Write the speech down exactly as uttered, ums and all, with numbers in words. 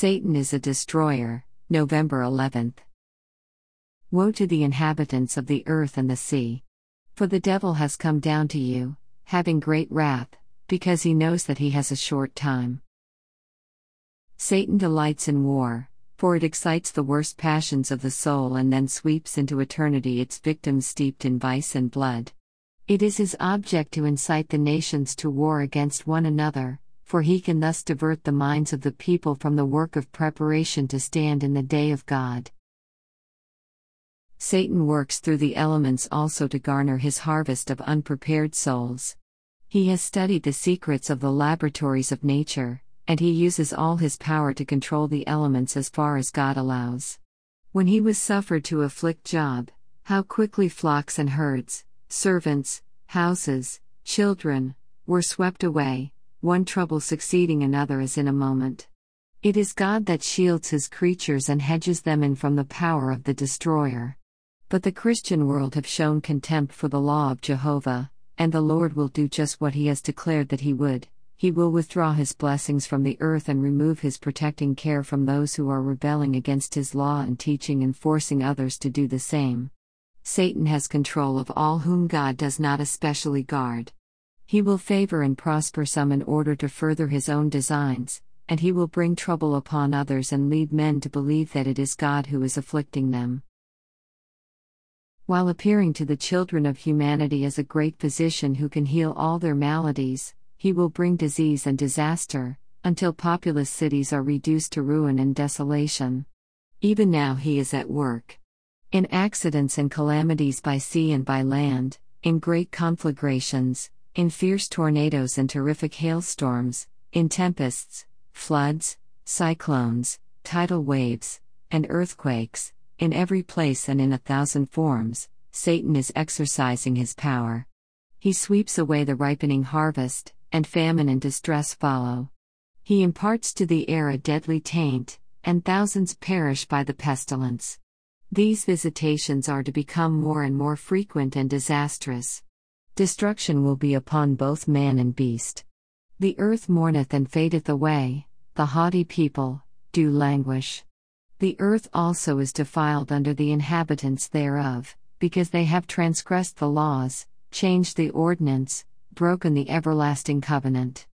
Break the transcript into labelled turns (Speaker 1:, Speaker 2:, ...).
Speaker 1: Satan is a destroyer, November eleventh. Woe to the inhabitants of the earth and the sea! For the devil has come down to you, having great wrath, because he knows that he has a short time. Satan delights in war, for it excites the worst passions of the soul and then sweeps into eternity its victims steeped in vice and blood. It is his object to incite the nations to war against one another, for he can thus divert the minds of the people from the work of preparation to stand in the day of God. Satan works through the elements also to garner his harvest of unprepared souls. He has studied the secrets of the laboratories of nature, and he uses all his power to control the elements as far as God allows. When he was suffered to afflict Job, how quickly flocks and herds, servants, houses, children, were swept away, one trouble succeeding another as in a moment. It is God that shields his creatures and hedges them in from the power of the destroyer. But the Christian world have shown contempt for the law of Jehovah, and the Lord will do just what he has declared that he would. He will withdraw his blessings from the earth and remove his protecting care from those who are rebelling against his law and teaching and forcing others to do the same. Satan has control of all whom God does not especially guard. He will favor and prosper some in order to further his own designs, and he will bring trouble upon others and lead men to believe that it is God who is afflicting them. While appearing to the children of humanity as a great physician who can heal all their maladies, he will bring disease and disaster, until populous cities are reduced to ruin and desolation. Even now he is at work. In accidents and calamities by sea and by land, in great conflagrations, in fierce tornadoes and terrific hailstorms, in tempests, floods, cyclones, tidal waves, and earthquakes, in every place and in a thousand forms, Satan is exercising his power. He sweeps away the ripening harvest, and famine and distress follow. He imparts to the air a deadly taint, and thousands perish by the pestilence. These visitations are to become more and more frequent and disastrous. Destruction will be upon both man and beast. The earth mourneth and fadeth away, the haughty people do languish. The earth also is defiled under the inhabitants thereof, because they have transgressed the laws, changed the ordinance, broken the everlasting covenant.